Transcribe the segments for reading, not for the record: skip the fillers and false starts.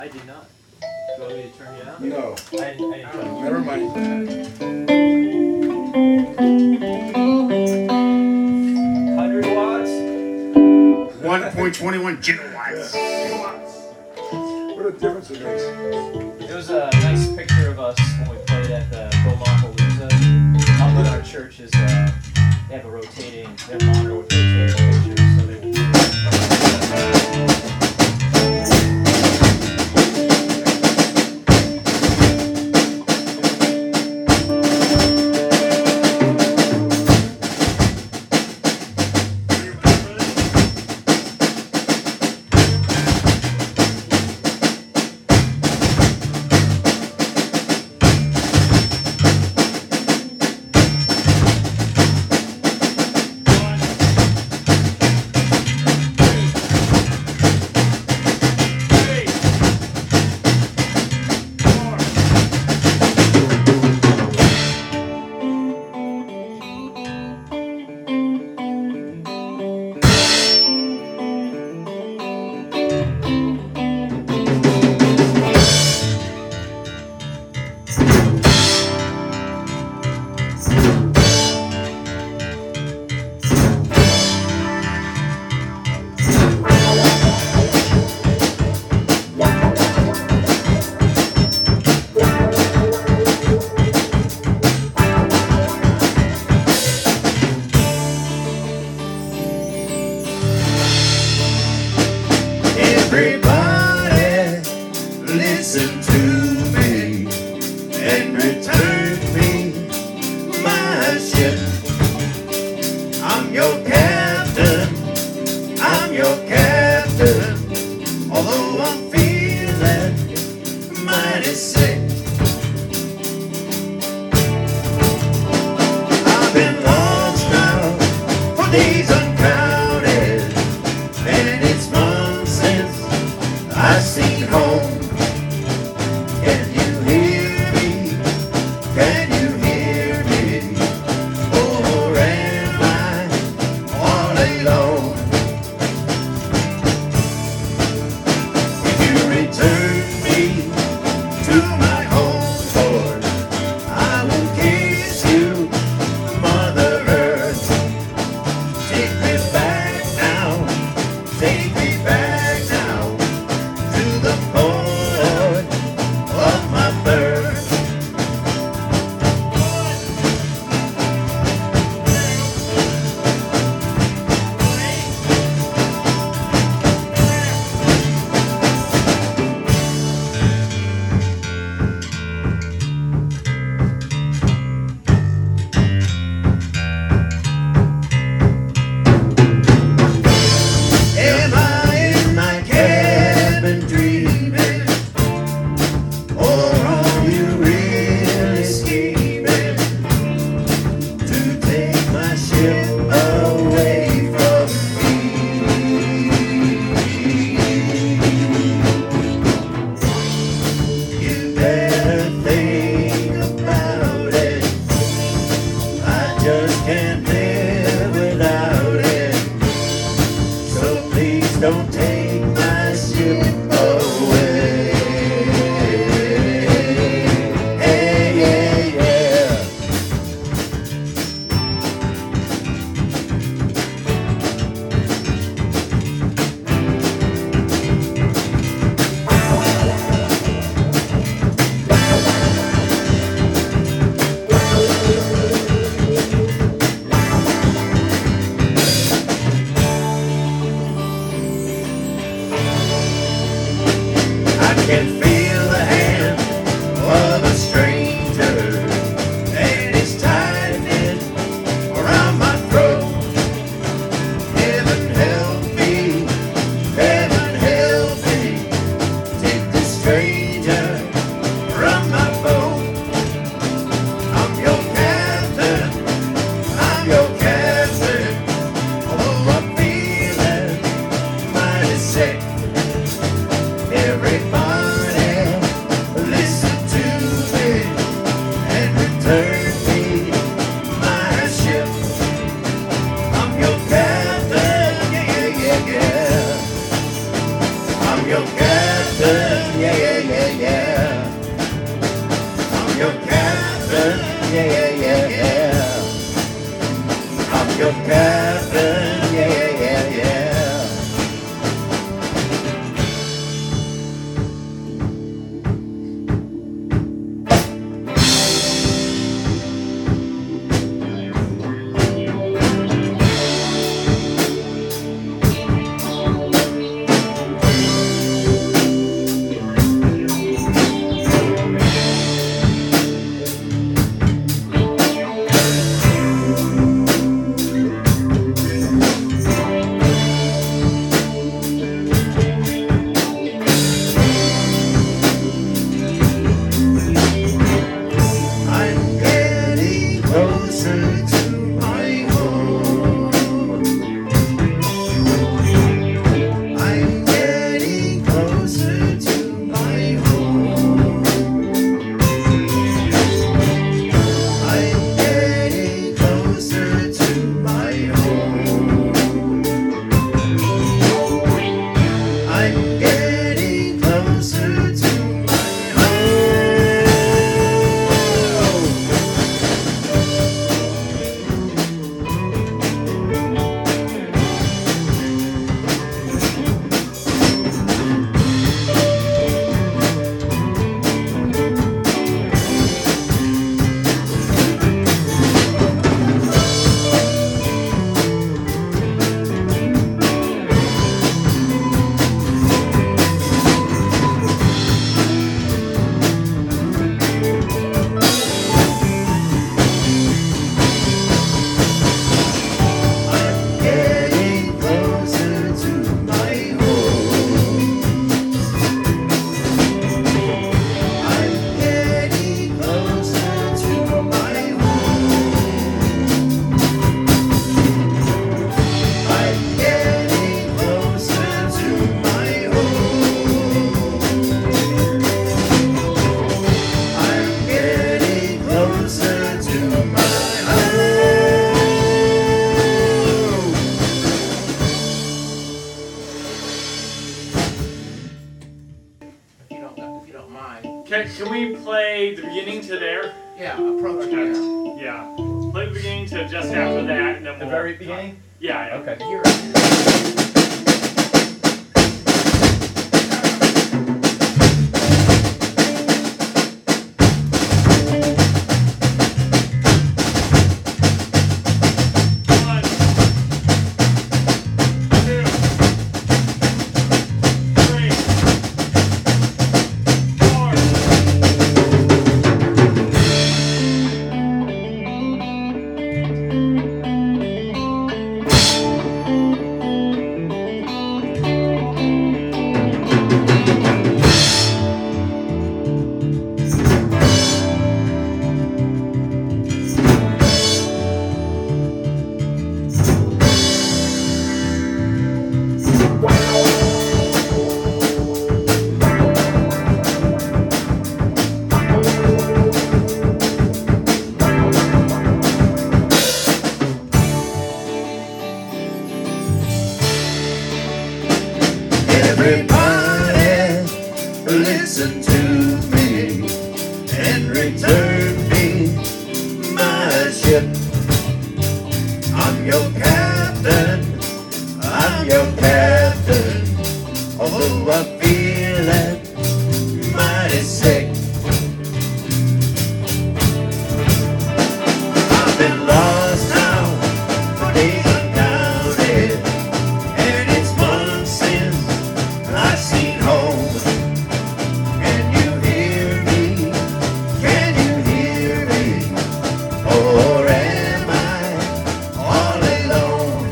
I did not. Do you want me to turn you down? No. I didn't. Never mind. 100 watts? 1.21 gigawatts. What a difference it makes. It was a nice picture of us when we played at the Beaumont-Palooza. Up in our church is, they have a rotating, their monitor with rotating pictures, so they your captain, yeah. Can we play the beginning to there? Yeah, approach here. Yeah. Play the beginning to just after that, and then The we'll... very beginning? Yeah, yeah. Okay. Here. One, two, three, four. Everybody, listen to me and return me my ship. I'm your captain, I'm your captain, although I'm feeling mighty sick. I've been lost now for days uncounted, and it's months since I've seen home. Can you hear me? Can you hear me? Or am I all alone?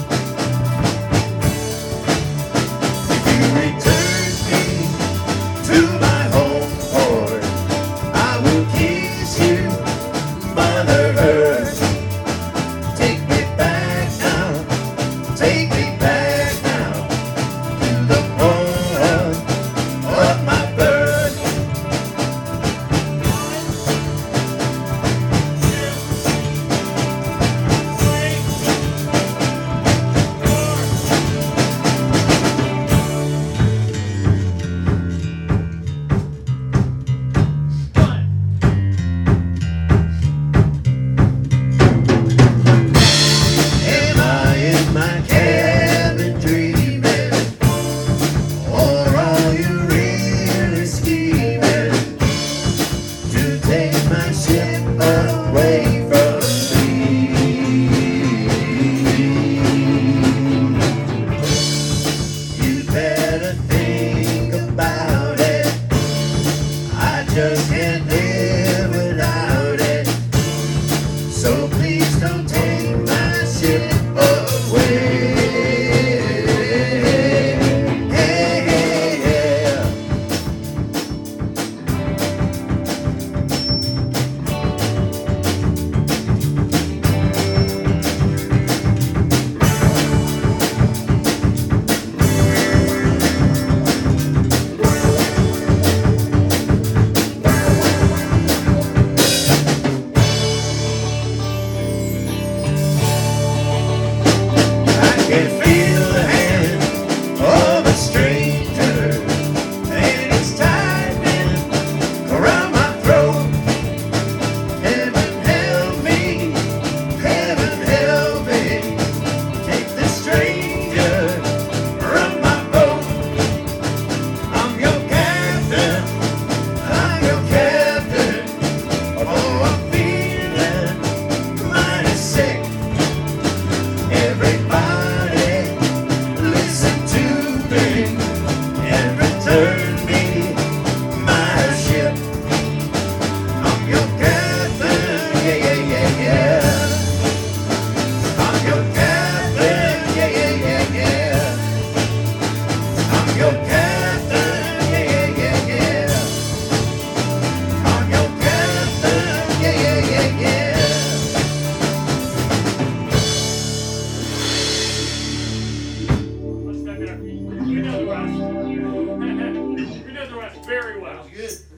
If you return me to my home port, I will kiss you, Mother Earth. Take me back now, take me back now to the point of my birth. Am I in my cabin dreaming, or are you really scheming to take my ship away from me? You better think about it. I just can't live without it. So please don't take my ship away. Hey, hey, yeah. I can feel the hand of a stranger, and it's tightening around my throat. Heaven help me, take this stranger from my boat. I'm your captain, oh, I'm feeling mighty sick. Everybody, listen to me and return me my ship. I'm your captain, yeah, yeah, yeah, yeah. I'm your captain, yeah, yeah, yeah, yeah. I'm your captain, yeah, yeah, yeah, yeah. I'm your captain, yeah, yeah, yeah, yeah. Let's stand there. You know the rest. You know the rest very well. Good.